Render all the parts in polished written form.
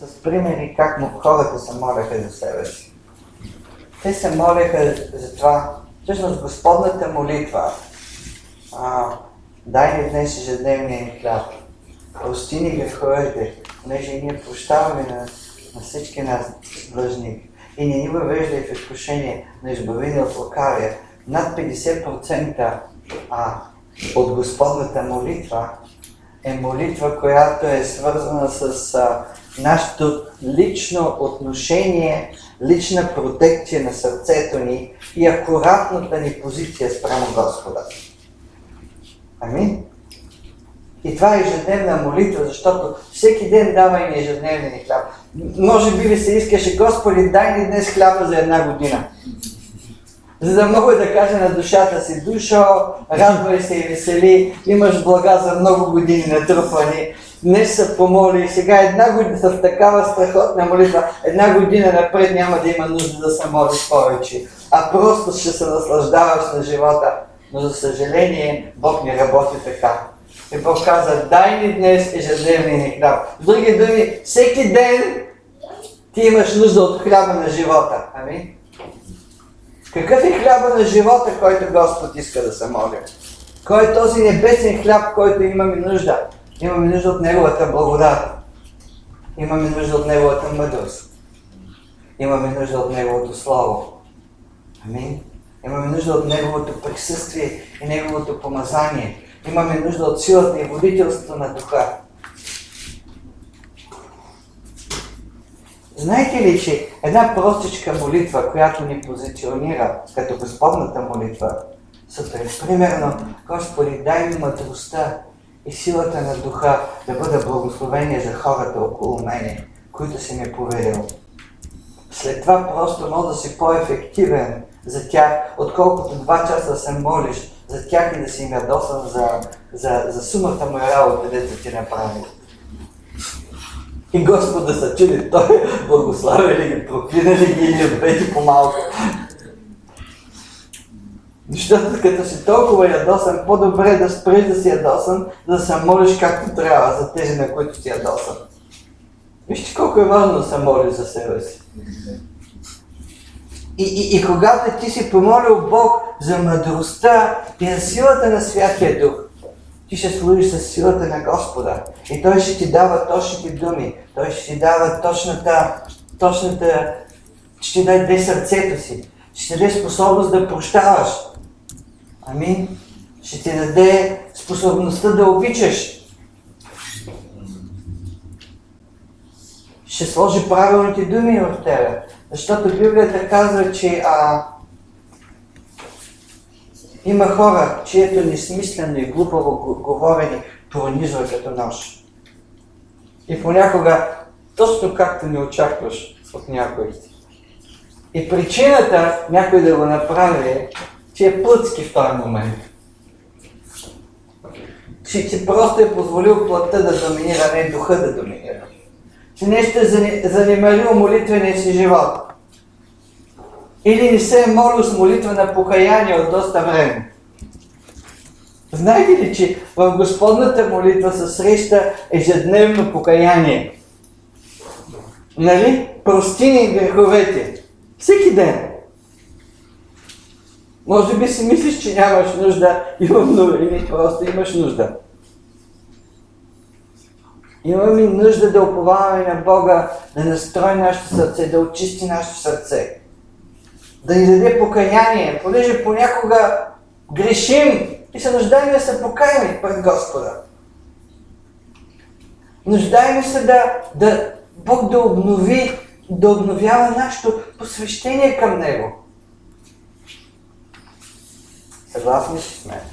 С примери как хората се молеха за себе си. Те се молеха за това, всъщност Господната молитва. Дай ни днес ежедневния ни хляб. Прости ни греховете, понеже ние прощаваме на всички нас длъжник. И не ни въвеждай в изкушение, но избави ни от лукавия. Над 50% от Господната молитва е молитва, която е свързана с нашето лично отношение, лична протекция на сърцето ни и акуратната ни позиция спрямо Господа. Амин? И това е ежедневна молитва, защото всеки ден дава ни ежедневния ни хляб. Може би ви се искаше: Господи, дай ни днес хляба за една година. За да мога да кажа на душата си: душо, радвай се и весели, имаш блага за много години натрупани. Днес се помоли и сега една година в такава страхотна молитва, една година напред няма да има нужда да се молиш повече, а просто ще се наслаждаваш на живота. Но за съжаление Бог не работи така. И Бог каза: дай ни днес ежедневния ни хляб. С други думи, всеки ден ти имаш нужда от хляба на живота. Амин? Какъв е хляба на живота, който Господ иска да се моли? Кой е този небесен хляб, който имаме нужда? Имаме нужда от Неговата благодат. Имаме нужда от Неговата мъдрост. Имаме нужда от Неговото Слово. Амин? Имаме нужда от Неговото присъствие и Неговото помазание. Имаме нужда от силата и водителството на Духа. Знаете ли, че една простичка молитва, която ни позиционира като Господната молитва, сутрин, примерно: Господи, дай ми мъдростта и силата на Духа да бъда благословение за хората около мене, които си ми поверил. След това просто може да си по-ефективен за тях, отколкото 2 часа се молиш за тях и да си ядосан за сумата му работа, дето ти направи. И Господ да се чуди, той благославя ли ги, проклина ли ги или отбети по-малко. Защото като си толкова ядосан, по-добре да спреш да си ядосан, да се молиш както трябва за тези, на които си ядосан. Вижте колко е важно да се молиш за себе си. И когато ти си помолил Бог за мъдростта и за силата на Святия Дух, ти ще служиш с силата на Господа. И Той ще ти дава точните думи. Той ще ти дава точната ще ти даде сърцето си. Ще ти даде способност да прощаваш. Амин. Ще ти даде способността да обичаш. Ще сложи правилните думи в тебе. Защото Библията казва, че има хора, чието несмислено и глупаво говорене пронизва като нож. И понякога точно както не очакваш от някой. И причината някой да го направи е, че е плътски в този момент. Че просто е позволил плътта да доминира, не духа да доминира. Че нещо е занемарил молитвения си живот. Или не се е молил с молитва на покаяние от доста време. Знаете ли, че в Господната молитва се среща ежедневно покаяние? Нали? Прости ни греховете. Всеки ден. Може би си мислиш, че нямаш нужда, или просто имаш нужда. Имаме нужда да уповаваме на Бога, да настрои нашето сърце, да очисти нашето сърце. Да ни даде покаяние, понеже понякога грешим и се нуждаем да се покаем пред Господа. Нуждаем се Бог да обновява нашето посвещение към Него. Съгласни ли сме?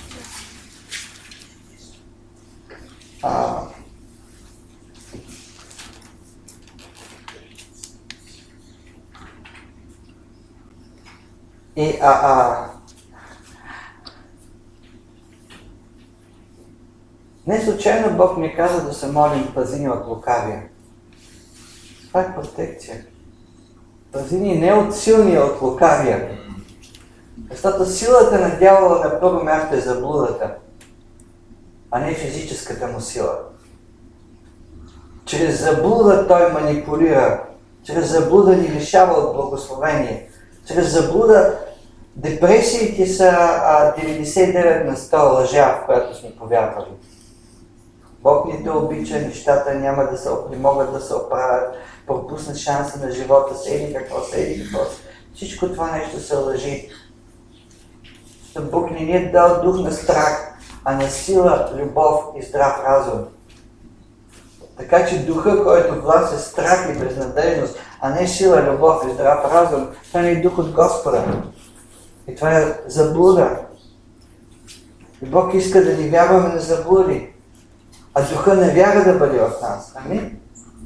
Не случайно Бог ми каза да се молим: пази ни от лукавия. Това е протекция. Пази ни не от силния, от лукавия. Защото силата на дявола на първо място е заблудата, а не физическата му сила. Чрез заблуда той манипулира. Чрез заблуда ни лишава от благословение. Чрез заблуда депресиите са 99 на 100 лъжа, в която сме повярвали. Бог ни те обича, нещата няма да не могат да се оправят, пропусна шанса на живота, седи какво. Всичко това нещо се лъжи. Бог не ни е дал дух на страх, а на сила, любов и здрав разум. Така че духа, който власт е страх и безнадежност, а не сила, любов и здрав разум, това не е дух от Господа. И това е заблуда. И Бог иска да ни вярваме на заблуди, а духа не вяра да бъде в нас. Амин?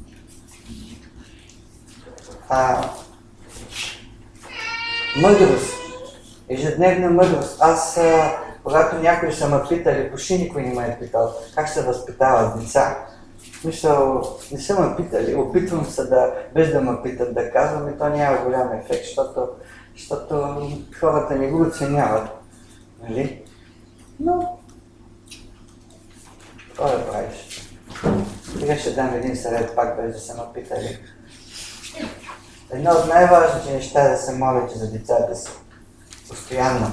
Мъдрост. Ежедневна мъдрост. Аз, когато някой са ме питали, почти никой не ме е питал, как се възпитават деца. Мисля, не са ме питали, опитвам се без да ме питат да казвам и то няма голям ефект, защото хората не го оценяват. Нали? Но, какво да правиш? Сега ще дам един съвет пак, без да са ме питали. Едно от най-важните неща е да се молите за децата си. Постоянно.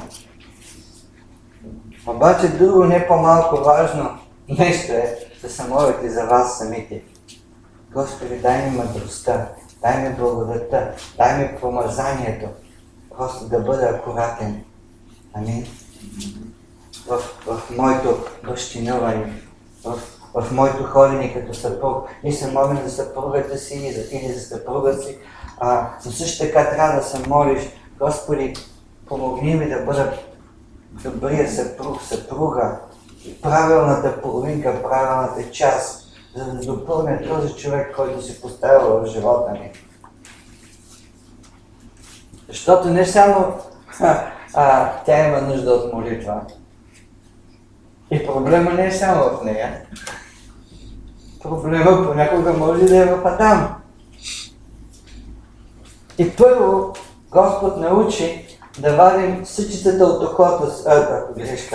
Обаче друго не по-малко важно нещо е да се молите за вас самите. Господи, дай ми мъдростта, дай ми благодата, дай ми помазанието. Просто да бъда акуратен. Амин. В моето бащинуване, в моето ходене като съпруг. Ние се молим за съпругата си или за съпруга си, но също така трябва да се молиш, Господи, помогни ми да бъда добрия съпруг, съпруга, правилната половинка, правилната част, за да допълня този човек, който си поставя в живота ми. Защото не само тя има нужда от молитва. И проблема не е само в нея. Проблема понякога може да е в Адам. И първо Господ научи да вадим съчетата от ухото с грешка.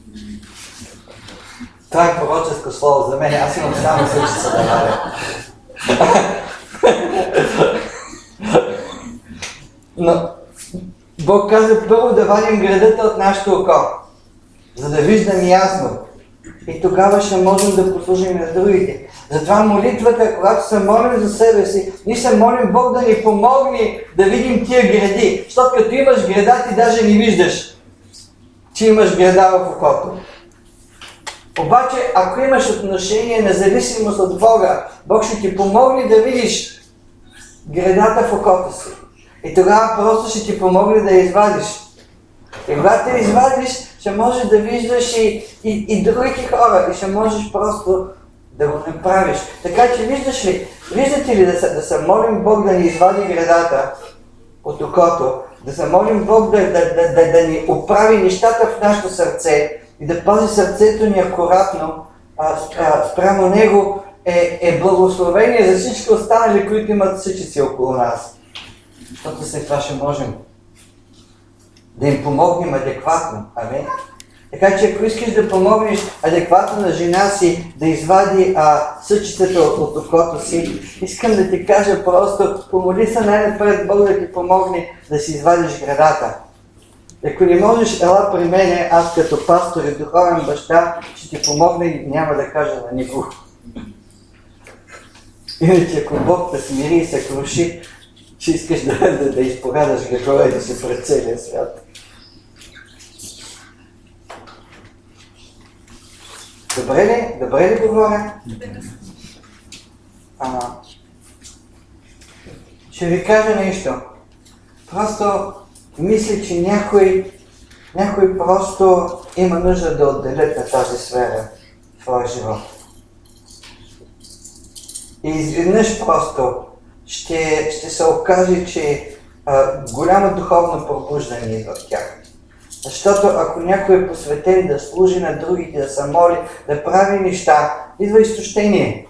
Това е пророческо слово за мен, аз имам само съчета да вадя. Но Бог каза първо да вадим гредата от нашето око, за да виждам ясно. И тогава ще можем да послужим на другите. Затова молитвата, когато се молим за себе си, ние се молим Бог да ни помогне да видим тия греди. Защото като имаш греда, ти даже не виждаш, че имаш греда в окото. Обаче, ако имаш отношение на зависимост от Бога, Бог ще ти помогне да видиш гредата в окото си. И тогава просто ще ти помогне да я извадиш. И когато я извадиш, ще можеш да виждаш и другите хора и ще можеш просто да го направиш. Така че виждате ли да се молим Бог да ни извади гредата от окото, да се молим Бог да ни оправи нещата в нашето сърце и да пази сърцето ни акуратно, спрямо Него е благословение за всички останали, които имат съчици около нас. Защото след това ще можем да им помогнем адекватно. Амин. Така че ако искаш да помогнеш адекватно на жена си да извади съчетата от окото си, искам да ти кажа просто, помоли се най-напред Бог да ти помогне да си извадиш гредата. Ако не можеш, ела при мене, аз като пастор и духовен баща ще ти помогна и няма да кажа на никого. Иначе ако Бог те смири и се круши, че искаш да изповядаш греховете си пред целия свят. Добре ли говоря? Ще ви кажа нещо. Просто мисля, че някой просто има нужда да отделят на тази сфера в своя живот. И изведнъж просто ще се окаже, че голямо духовно пробуждане идва в тях. Защото ако някой е посветен да служи на другите, да се моли, да прави неща, идва изтощение.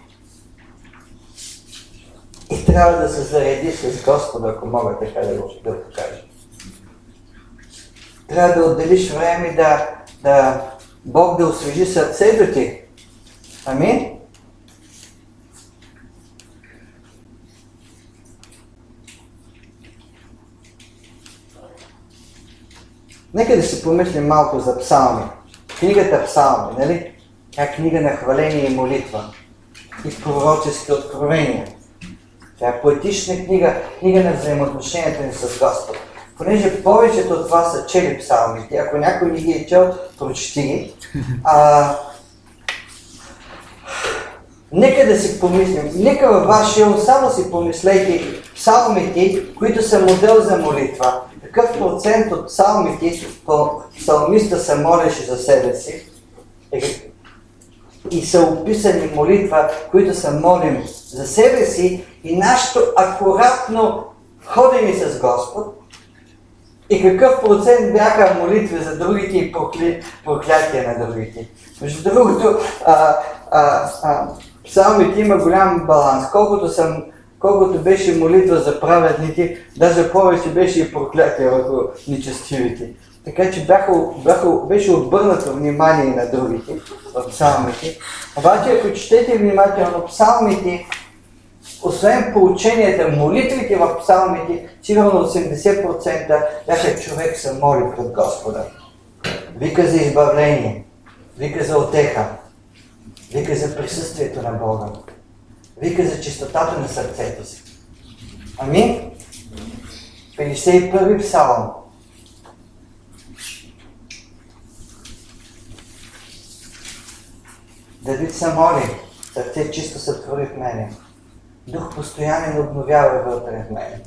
И трябва да се зареди с Господа, ако мога така да го покажа. Трябва да отделиш време да Бог да освежи сърцето ти. Амин? Нека да си помислим малко за псалми. Книгата Псалми, нали? Тя е книга на хваление и молитва. И пророчески откровения. Тя е поетична книга, книга на взаимоотношенията ни с Господ. Понеже повечето от вас са чели псалмите, ако някой не ги е чел, прочети ги. Нека да си помислим, нека във вашия ум само си помислейте псалмите, които са модел за молитва. Какъв процент от псалмите псалмиста се молеше за себе си и са описани молитва, които се молим за себе си и нашето акуратно ходене с Господ. И какъв процент бяха молитви за другите и проклятия на другите. Между другото, псалмите има голям баланс. Колкото беше молитва за праведните, даже повече беше и проклятие върху нечестивите. Така че беше обърнато внимание на другите в псалмите. Обаче, ако четете внимателно псалмите, освен поученията, молитвите в псалмите, сигурно 80% бяха човек се моли пред Господа. Вика за избавление, вика за утеха, вика за присъствието на Бога, вика за чистотата на сърцето си. Амин? 51 псалм. Давид се моли, сърце чисто се твори в мене. Дух постоянен обновява вътре в мене.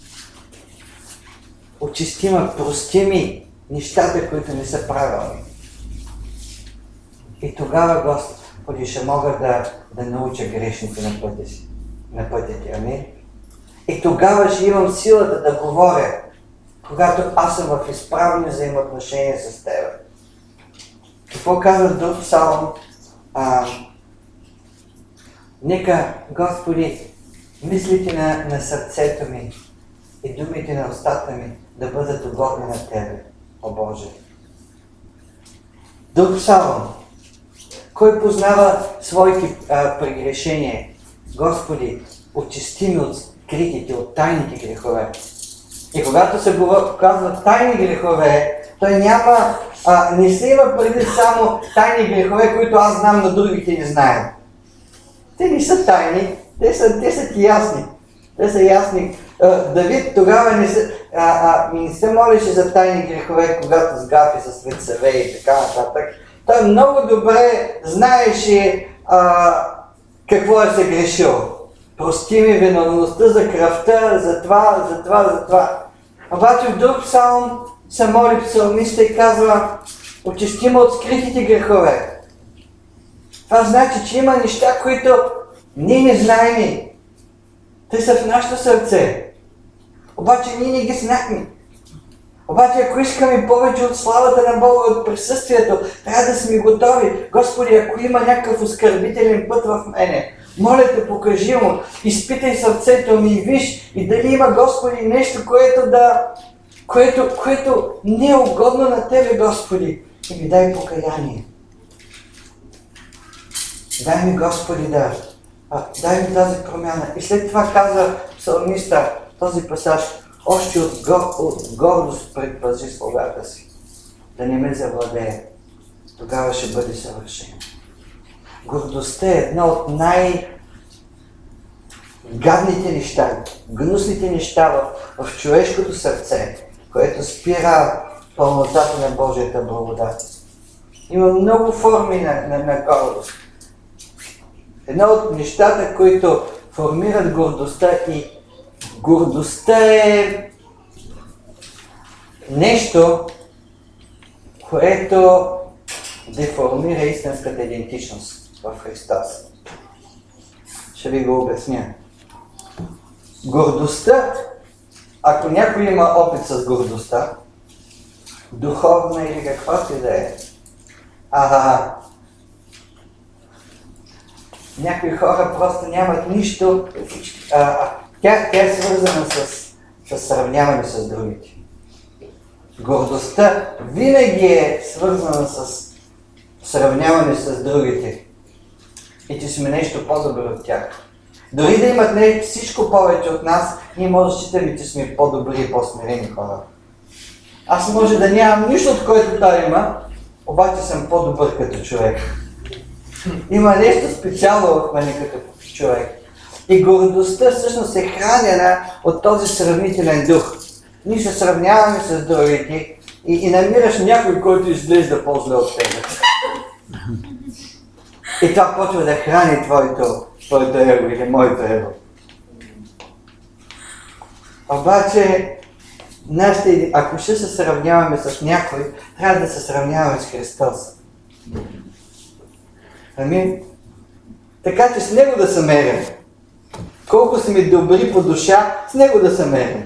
Очисти ме, прости ми нещата, които не са правилни. И тогава, Господи, ще мога да науча грешните на пътя ти. Амин? И тогава ще имам силата да говоря, когато аз съм в изправни взаимоотношения с Теб. Какво казва друг псалм? Нека, Господи, мислите на сърцето ми и думите на устата ми да бъдат угодни на Тебе, о Боже. Друг псалм. Кой познава своите прегрешения? Господи, очисти ме от скритите, от тайните грехове. И когато се казва тайни грехове, той не се има преди само тайни грехове, които аз знам, но другите не знаят. Те не са тайни, те са ти ясни. Те са ясни. Давид тогава не се молеше за тайни грехове, когато сгафи с лицеве и така нататък. Той много добре знаеше какво е се грешил. Прости ми виновността за кръвта, за това. Обаче в друг псалм се моли псалмиста и казва: очисти ме от скритите грехове. Това значи, че има неща, които ние не знаем. Те са в нашето сърце. Обаче ние не ги знахме. Обаче ако искаме повече от славата на Бога, от присъствието, трябва да сме готови. Господи, ако има някакъв оскърбителен път в мене, моля те, покажи му, изпитай сърцето ми и виж и дали има, Господи, нещо, което не е угодно на Тебе, Господи, и ми дай покаяние. Дай ми, Господи, дай ми тази промяна. И след това каза псалмиста този пасаж: още от гордост предпази слугата си, да не ме завладее. Тогава ще бъде съвършен. Гордостта е една от най-гадните неща, гнусните неща в човешкото сърце, което спира пълнотата на Божията благодат. Има много форми на гордост. Една от нещата, които формират гордостта, и гордостта е нещо, което деформира истинската идентичност в Христос. Ще ви го обясня. Гордостта, ако някой има опит с гордостта, духовна или каквато и да е, някои хора просто нямат нищо. Тя е свързана с сравняване с другите. Гордостта винаги е свързана с сравняване с другите. И че сме нещо по-добро от тях. Дори да имат всичко повече от нас, ние може да считаме, че сме по-добри и по-смирени хора. Аз може да нямам нищо, от което той има, обаче съм по-добър като човек. Има нещо специално в мен като човек. И гордостта всъщност е хранена от този сравнителен дух. Ние се сравняваме с другите и намираш някой, който изглежда по-зле от тебе. И това почва да храни твоето его или моето его. Обаче, ако ще се сравняваме с някой, трябва да се сравняваме с Христос. Амин? Така че с Него да се мерим. Колко сме добри по душа, с Него да се мерим.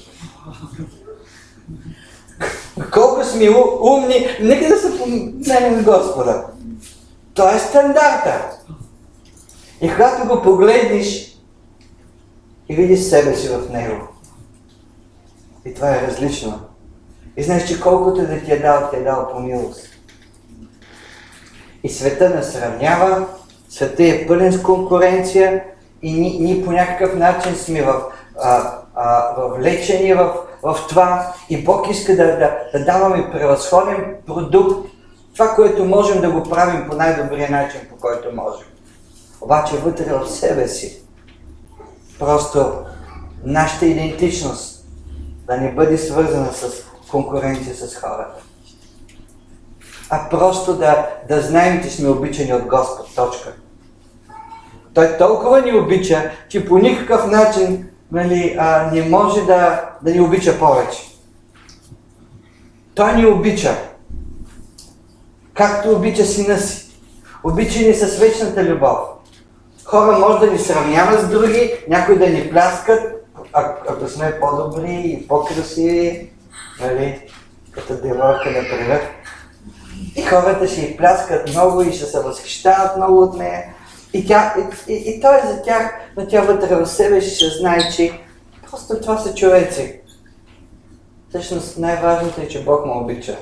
Колко сме умни, нека да се померим Господа. Той е стандарта. И когато го погледнеш и видиш себе си в Него. И това е различно. И знаеш, че колкото да ти е дал по милост. И света не сравнява, света е пълен с конкуренция и ние по някакъв начин сме влечени в това и Бог иска да даваме превъзходен продукт, това, което можем да го правим по най-добрия начин, по който можем. Обаче вътре в себе си, просто нашата идентичност да не бъде свързана с конкуренция с хората. А просто да знаем, че сме обичани от Господ. Точка. Той толкова ни обича, че по никакъв начин не може да ни обича повече. Той ни обича. Както обича сина си. Обича ни с вечната любов. Хора може да ни сравняват с други, някои да ни пляскат, ако сме по-добри и по-красиви, като девойка, например. И хората ще й пляскат много и ще се възхищават много от нея. И той е за тях, но тя вътре в себе ще знае, че просто това са човеци. Всъщност най-важното е, че Бог ме обича.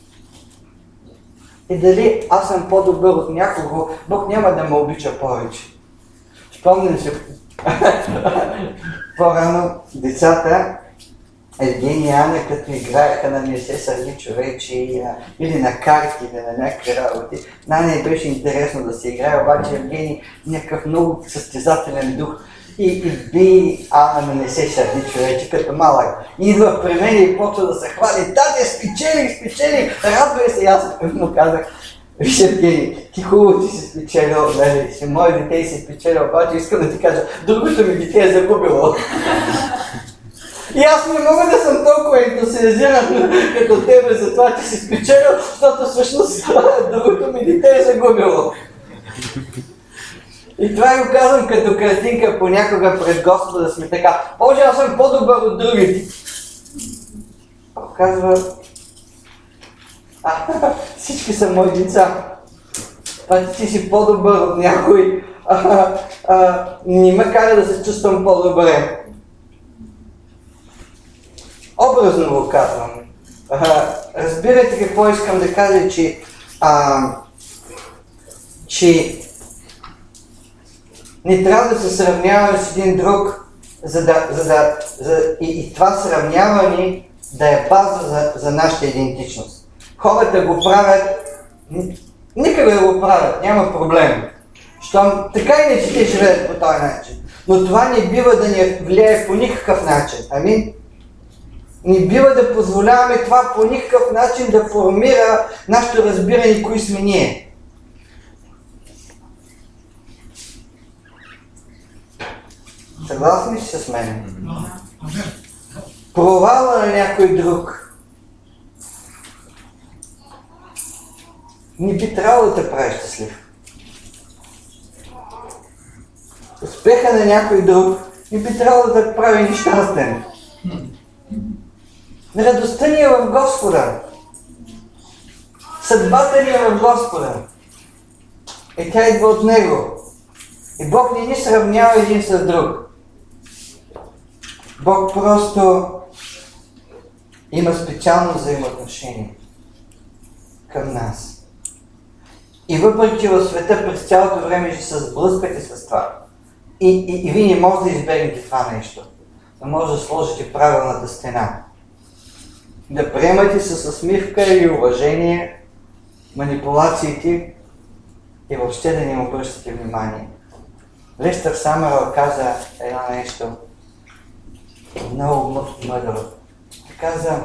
И дали аз съм по-добър от някого, Бог няма да ме обича повече. Спомням се, по-рано децата, Евгения и Ана, като играеха на Не се сърди човече или на карти, или на някакви работи. На нея беше интересно да се играе, обаче Евгения някакъв много състезателен дух и би Ана на Не се сърди човече като малък. Идва при мен и почва да се хвали: "Тате, спечелих, радвай се!" Аз му казах: "Виж, Евгений, ти хубаво си спечелил, нали, си мое дете и си спечелил, обаче искам да ти кажа, другото ми дете е загубило." И аз не мога да съм толкова ентусиазиран като тебе за това, че си спечелил, защото всъщност другото ми дете е загубило. И това го казвам като картинка понякога пред Господа, да сме така: "Боже, аз съм по-добър от другите." Казва: "Всички са мои деца. Това ти си по-добър от някой. Не ме кара да се чувствам по-добре." Образно го казвам. Разбирайте какво искам да кажа, че не трябва да се сравняваме с един друг, и това сравняване да е база за нашата идентичност. Хората го правят, нека да го правят, няма проблем. Щом така и не че те живеят по този начин. Но това не бива да ни влияе по никакъв начин. Амин? Не бива да позволяваме това по никакъв начин да формира нашето разбиране кои сме ние. Съгласни ли с мен? Провала на някой друг не би трябвало да те прави щастлив. Успеха на някой друг не би трябвало да те прави нещастен. Радостта ни е в Господа. Съдбата ни е в Господа. И тя идва от Него. И Бог не ни сравнява един с друг. Бог просто има специално взаимоотношение към нас. И въпреки, че в света през цялото време ще се сблъскате с това. И вие не можете да избегнете това нещо. Но може да сложите правилната стена. да приемате с усмивка и уважение манипулациите и въобще да не обръщате внимание. Лестър Самъръл каза едно нещо много мъдро. Каза,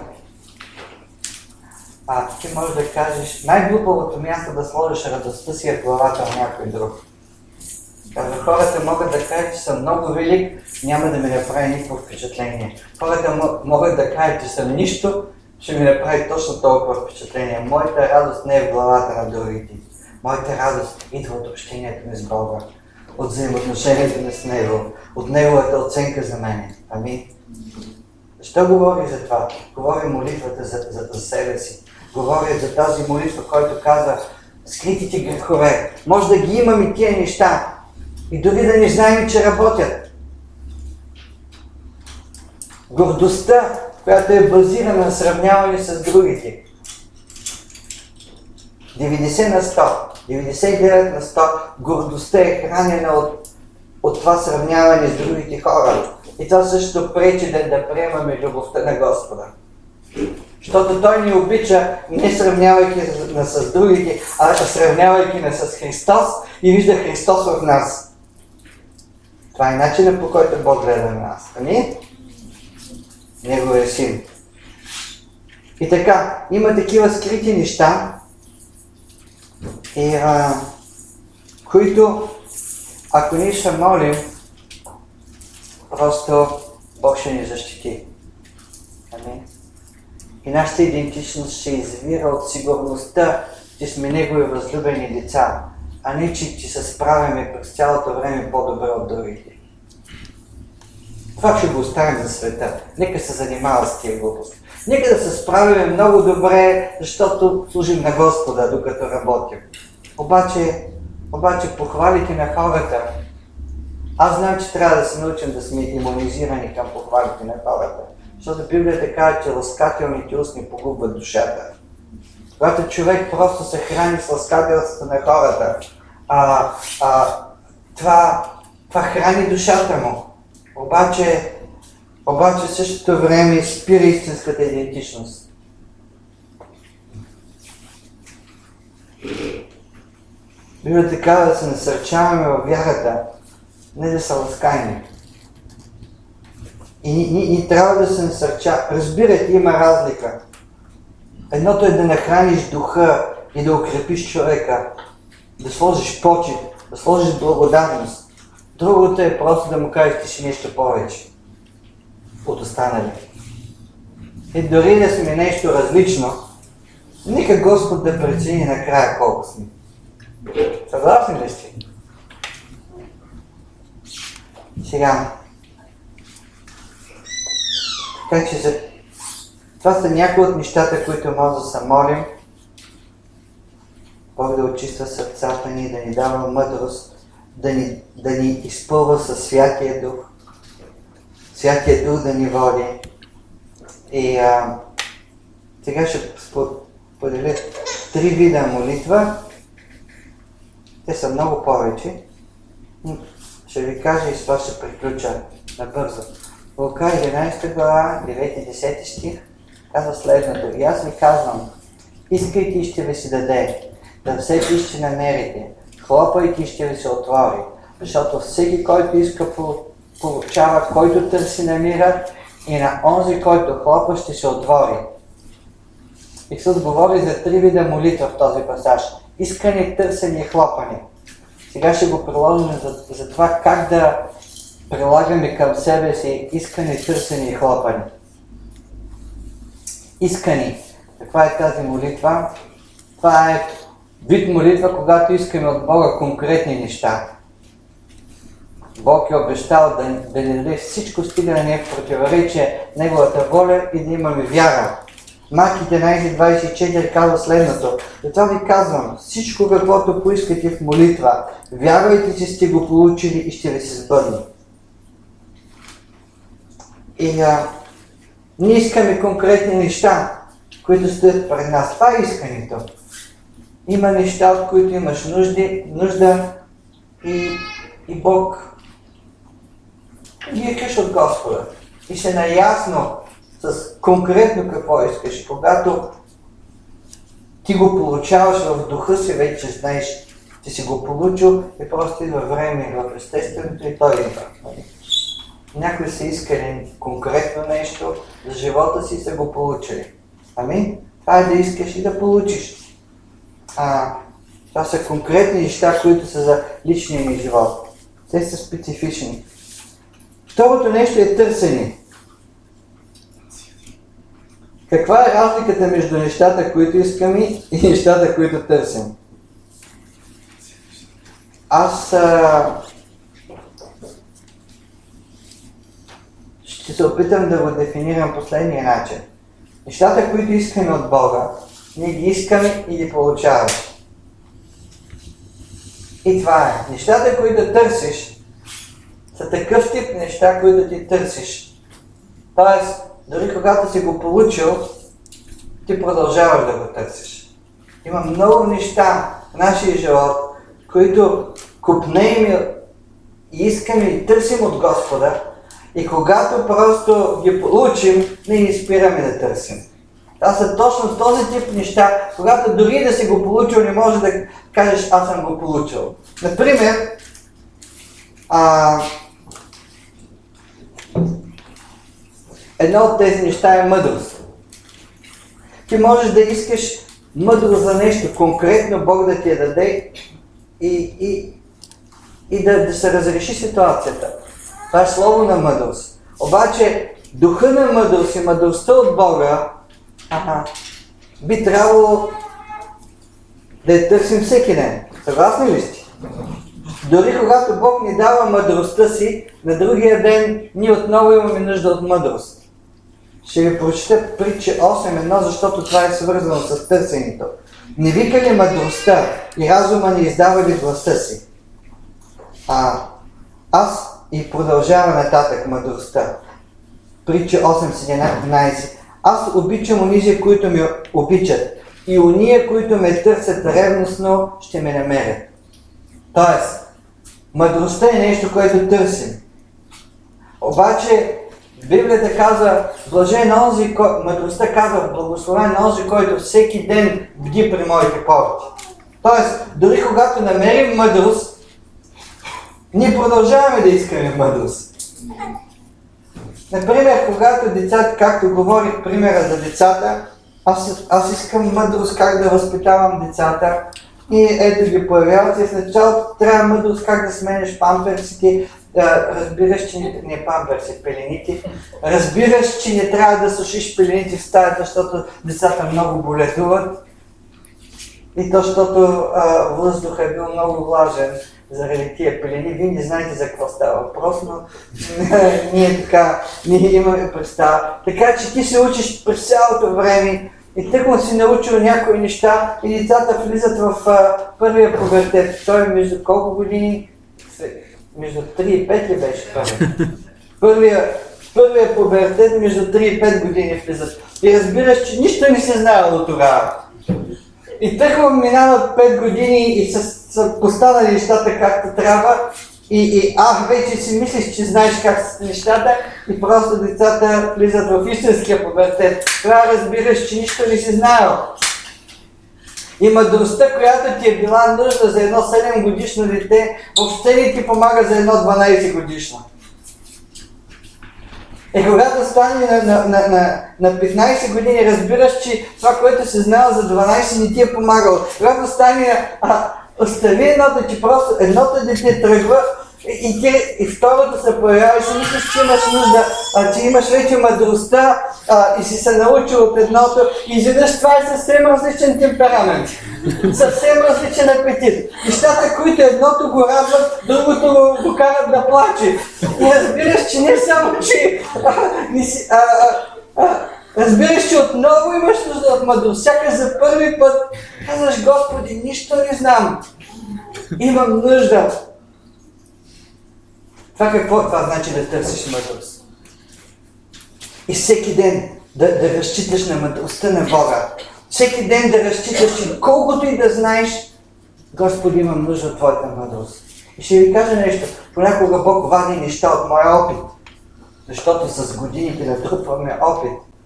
ти можеш да кажеш, най-глупавото място да сложиш радостта си е в главата на някой друг. Каза, хората могат да кажат, че съм много велик, няма да ми направи никакво впечатление. Хората могат да кажат, че съм нищо, ще ми направи точно толкова впечатление. Моята радост не е в главата на другите. Моята радост идва от общението ми с Бога, от взаимоотношението ми с Него, от Неговата оценка за мене. Амин. Защо говори за това? Говори молитвата за себе си. Говори за тази молитва, който казва скритите грехове. Може да ги имам и тия неща. И дори да не знаем, че работят. Гордостта, която е базирана на сравняване с другите. 90 на 100, 99 на 100 гордостта е хранена от това сравняване с другите хора. И това също пречи да приемаме любовта на Господа. Защото Той ни обича не сравнявайки с другите, а сравнявайки нас с Христос и вижда Христос в нас. Това е начинът, по който Бог гледа на нас. Ами? Неговия син. И така, има такива скрити неща, които, ако ние ще молим, просто Бог ще ни защити. Амин. И нашата идентичност ще извира от сигурността, че сме Негови възлюбени деца, а не че се справяме през цялото време по-добре от другите. Това ще го оставим за света. Нека се занимава с тия глупости. Нека да се справяме много добре, защото служим на Господа, докато работим. Обаче похвалите на хората, аз знам, че трябва да се научим да сме имунизирани към похвалите на хората. Защото Библията казва, че ласкателните устни погубват душата. Когато човек просто се храни с ласкателството на хората, това храни душата му. Обаче в същото време спира истинската идентичност. Библията казва да се насърчаваме във вярата, не да са ласкани. И трябва да се насърча. Разбирате, има разлика. Едното е да нахраниш духа и да укрепиш човека, да сложиш почит, да сложиш благодарност. Другото е просто да му кажеш, ти си нещо повече от останали. И дори да сме нещо различно, нека Господ да прецени накрая колко сме. Съгласни ли сте? Сега. Така че това са някои от нещата, които може да се молим. Бог да очиства сърцата ни, да ни дава мъдрост, да ни изпълва със Святия Дух. Святия Дух да ни води. И сега ще споделя 3 вида молитва. Те са много повече. Ще ви кажа и с това ще приключа набързо. Лука 11 глава, 9-10 стих казва следното. И аз ви казвам, искайте и ще ви се даде, търсете и ще намерите, хлопайте и ще ви се отвори. Защото всеки, който иска, получава, който търси, намира, и на онзи, който хлопа, ще се отвори. Исус говори за 3 вида молитва в този пасаж. Искане, търсене и хлопане. Сега ще го приложим за това как да прилагаме към себе си искане, търсене и хлопане. Искане. Каква е тази молитва? Това е вид молитва, когато искаме от Бога конкретни неща. Бог е обещал да ни даде всичко, стига да не е в противоречие Неговата воля и да имаме вяра. Марк 11:24 казва следното. Затова ви казвам, всичко каквото поискате в молитва, вярвайте, че сте го получили и ще ви се сбъдне. И ние искаме конкретни неща, които стоят пред нас. Това е искането. Има неща, от които имаш нужда и Бог ги искаш от Господа. И се наясно с конкретно какво искаш. И когато ти го получаваш в духа си, вече знаеш, ти си го получил и просто идва време в естественото и той идва. Някои са искали конкретно нещо за живота си и са го получили. Ами, това е да искаш и да получиш. Това са конкретни неща, които са за личния ни живот. Те са специфични. Второто нещо е търсене. Каква е разликата между нещата, които искаме и нещата, които търсим? Аз ще се опитам да го дефинирам последния начин. Нещата, които искаме от Бога, ние ги искаме и ги получаваме. И това е. Нещата, които търсиш, са такъв тип неща, които ти търсиш. Тоест, дори когато си го получил, ти продължаваш да го търсиш. Има много неща в нашия живот, които купнеем и искаме и търсим от Господа, и когато просто ги получим, ние не спираме да търсим. Това са точно този тип неща, когато дори да си го получил, не може да кажеш аз съм го получил. Например, едно от тези неща е мъдрост. Ти можеш да искаш мъдрост за нещо, конкретно Бог да ти я даде и да се разреши ситуацията. Това е слово на мъдрост. Обаче духа на мъдрост и мъдростта от Бога би трябвало да я търсим всеки ден. Съгласни ли сте? Дори когато Бог ни дава мъдростта си, на другия ден ние отново имаме нужда от мъдрост. Ще ви прочета Притчи 8.1, защото това е свързано с търсенето. Не вика ли мъдростта и разума ни издава ли гласа си? Аз и продължава нататък мъдростта. Притчи 8.17. Аз обичам онези, които ме обичат, и ония, които ме търсят ревностно, ще ме намерят. Тоест, мъдростта е нещо, което търсим. Обаче, Библията казва, блажен онзи, мъдростта казва, благословен онзи, който всеки ден бди при моите порти. Тоест, дори когато намерим мъдрост, ние продължаваме да искаме мъдрост. Например, когато децата, както говорих примера за децата, аз искам мъдрост как да възпитавам децата и ето ги появяват и в началото трябва мъдрост как да сменеш памперсите, разбираш, че не памперси, пелените, разбираш, че не трябва да сушиш пелените в стаята, защото децата много боледуват и то, защото въздухът е бил много влажен заради тия пелени. Вие не знаете за какво става въпрос, но ние имаме представа. Така че ти се учиш през цялото време и тъкмо си научил някои неща и децата влизат в първия пубертет. Той между колко години? Между 3 и 5 ли беше първия пубертет между 3 и 5 години влизат. И разбираш, че нищо не се знаело тогава. И тъкмо минават 5 години и са постанали нещата както трябва и вече си мислиш, че знаеш как са нещата и просто децата влизат в истинския пубертет. Трябва разбираш, че нищо не си знаел. И мъдростта, която ти е била нужда за едно 7 годишно дете, въобще не ти помага за едно 12 годишно. Когато стане на 15 години, разбираш, че това, което си знал за 12, не ти е помагало. Когато стане остави едното, че просто едното дете тръгва и второто се появява и си мислиш, че имаш нужда, че имаш вече мъдростта и си се научил от едното и изведнъж това е съвсем различен темперамент, съвсем различен апетит. Нещата, които едното го радват, другото го карат да плаче. И разбираш, че не само, че разбираш, че отново имаш нужда от мъдрост. Сякаш за първи път казваш, Господи, нищо не знам. Имам нужда. Това значи да търсиш мъдрост. И всеки ден да разчиташ на мъдростта на Бога. Всеки ден да разчиташ, че колкото и да знаеш, Господи, имам нужда от Твоята мъдрост. И ще ви кажа нещо. Понякога Бог вади неща от моя опит. Защото с годините натрупваме опит.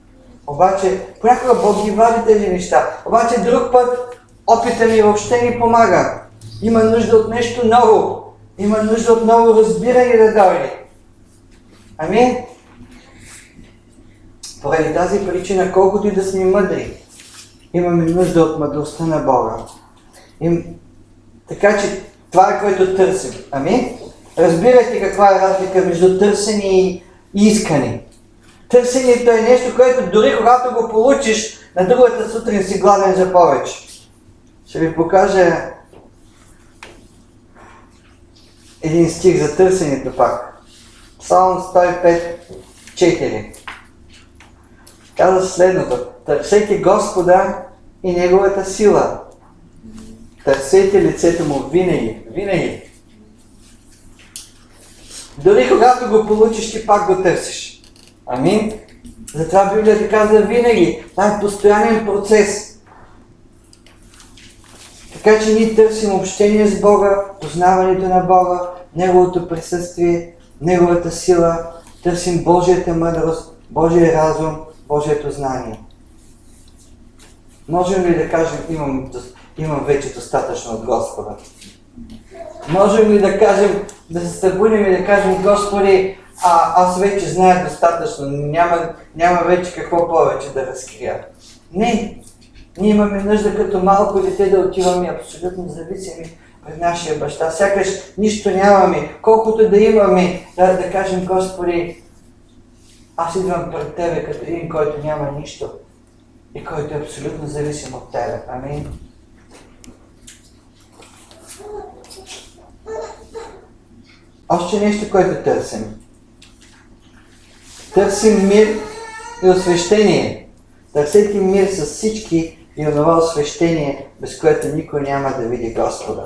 Обаче, понякога Бог ги вади тези неща. Обаче друг път опита ми въобще ни помага. Има нужда от нещо ново. Има нужда от ново разбиране да дойде. Амин? Поради тази причина, колкото и да сме мъдри, имаме нужда от мъдростта на Бога. Така че това е, което търсим. Амин? Разбирате каква е разлика между търсене и искане. Търсенето е нещо, което дори когато го получиш, на другата сутрин си гладен за повече. Ще ви покажа един стих за търсенето пак. Псалм 105:4. Казва следното: търсете Господа и Неговата сила. Търсете лицето Му винаги. Винаги. Дори когато го получиш, ти пак го търсиш. Амин. Затова Библията казва винаги. Това е постоянен процес. Така че ние търсим общение с Бога, познаването на Бога, Неговото присъствие, Неговата сила, търсим Божията мъдрост, Божия разум, Божието знание. Можем ли да кажем, имам вече достатъчно от Господа? Можем ли да кажем, да се събудим и да кажем: Господи, аз вече зная достатъчно, няма вече какво повече да разкрия? Не! Ние имаме нужда като малко дете да отиваме абсолютно зависими пред нашия баща. Сякаш нищо нямаме, колкото да имаме, да кажем: Господи, аз идвам пред Тебе като един, който няма нищо и който е абсолютно зависим от Тебе. Амин. Още нещо, което търсим. Търсим мир и освещение. Търсете мир с всички и онова освещение, без което никой няма да види Господа.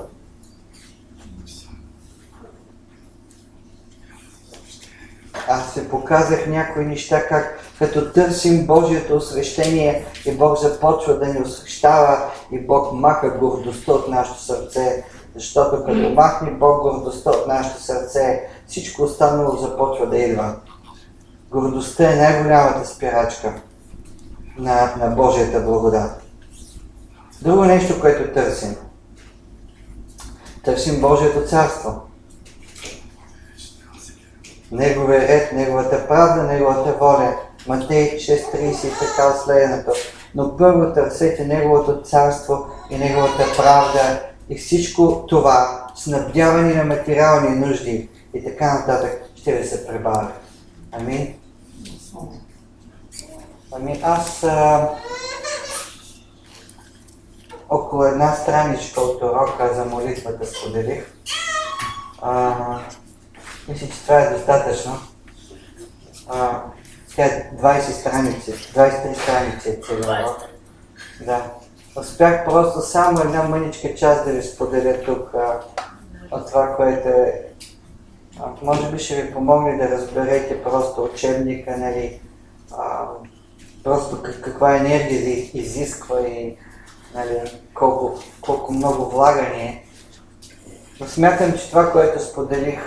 Аз ви показах някои неща, как като търсим Божието освещение и Бог започва да ни освещава и Бог маха гордостта от нашето сърце. Защото като махне Бог гордостта от нашето сърце, всичко останало започва да идва. Гордостта е най-голямата спирачка на Божията благодат. Друго нещо, което търсим. Търсим Божието царство. Неговия ред, Неговата правда, Неговата воля. Матей 6:30 и така следното. Но първо търсете Неговото царство и Неговата правда и всичко това, снабдяване на материални нужди и така нататък, ще ви се прибави. Амин. Аз около една страничка от урока за молитвата споделих. Мисля, че това е достатъчно. Тя е 20 страници, 23 страници е целият урок. Да. Успях просто само една мъничка част да ви споделя тук от това, което е. Може би ще ви помогне да разберете просто учебника, нали, просто каква енергия изисква и, нали, колко много влагане е. Но смятам, че това, което споделих,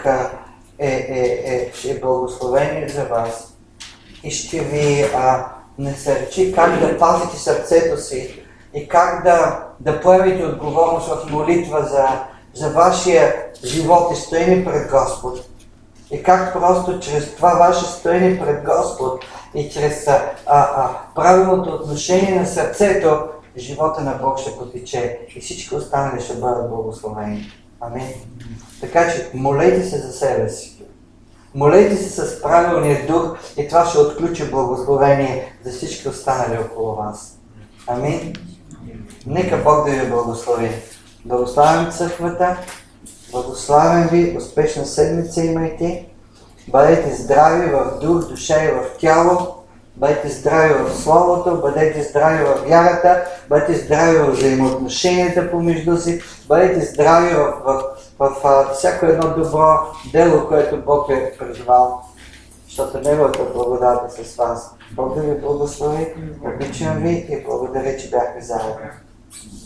е благословение за вас и ще ви насърчи как да пазите сърцето си и как да поемете отговорност в молитва за вашия живот и стоене пред Господ. И как просто чрез това ваше стоене пред Господ и чрез правилното отношение на сърцето, живота на Бог ще потече и всички останали ще бъдат благословени. Амин. Така че молете се за себе си. Молете се с правилния дух и това ще отключи благословение за всички останали около вас. Амин. Нека Бог да ви благослови. Благославям църквата, благославям ви, успешна седмица имайте. Бъдете здрави в дух, душа и в тяло. Бъдете здрави в Словото, бъдете здрави в вярата, бъдете здрави в взаимоотношенията помежду си, бъдете здрави в всяко едно добро дело, което Бог е призвал. Защото Неговата благодат е с вас. Бог да ви благослови, обичам ви и благодаря, че бяхме заедно.